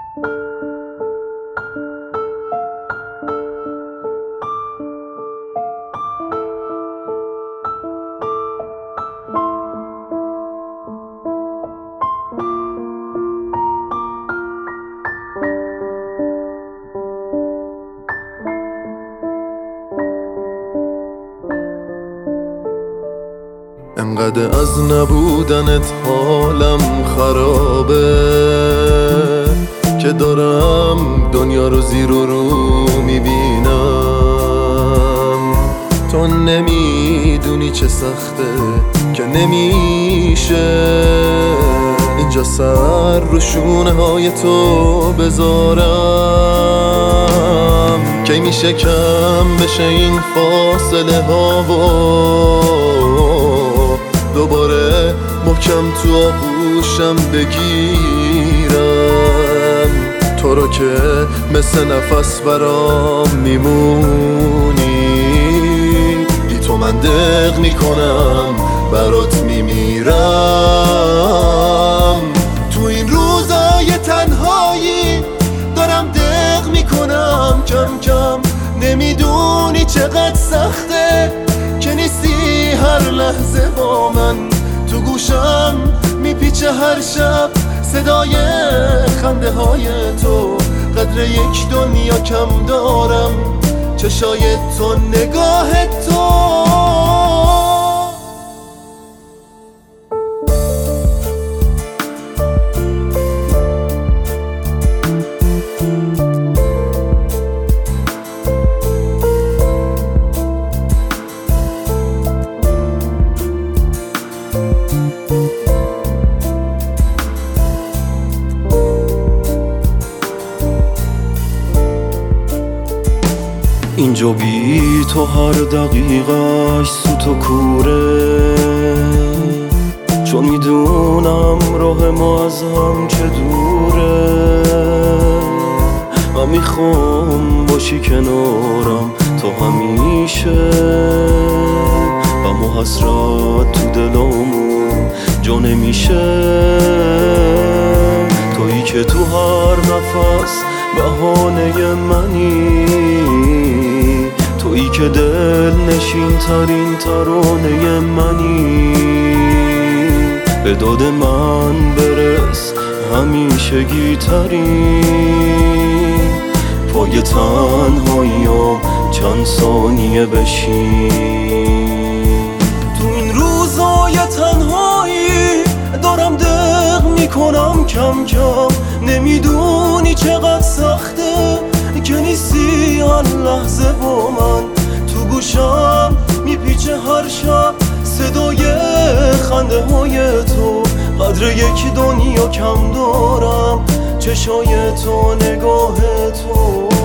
انقدر از نبودنت حالم خرابه که دارم دنیا رو زیر و رو میبینم. تو نمیدونی چه سخته که نمیشه اینجا سر رو شونه های تو بذارم. کی میشه کم بشه این فاصله ها و دوباره محکم تو آغوشم بگیرم. تو رو که مثل نفس برام میمونی، بی تو من دق میکنم برات میمیرم. تو این روزای تنهایی دارم دق میکنم کم کم. نمیدونی چقدر سخته که نیستی هر لحظه با من. تو گوشم میپیچه هر شب صدای خنده های تو. قدر یک دنیا کم دارم، چشای تو، نگاه تو. اینجا بی تو هر دقیقش سوت و کوره، چون میدونم راه ما از هم چه دوره. من میخوام باشی کنارم تو همیشه، غم و حسرت تو دلامون جا نمیشه. تویی که تو هر نفس بهانه منی، تویی که دل نشین ترین ترانه منی. به داد من برس همیشگی ترین، پای تنهاییام چند ثانیه بشین. تو این روزای تنهایی دارم دق میکنم کم کم. نمیدونی چقدر سخته که نیستی هر لحظه با من. تو گوشم میپیچه هر شب صدای خنده های تو. قدر یک دنیا کم دارم، چشای تو، نگاه تو.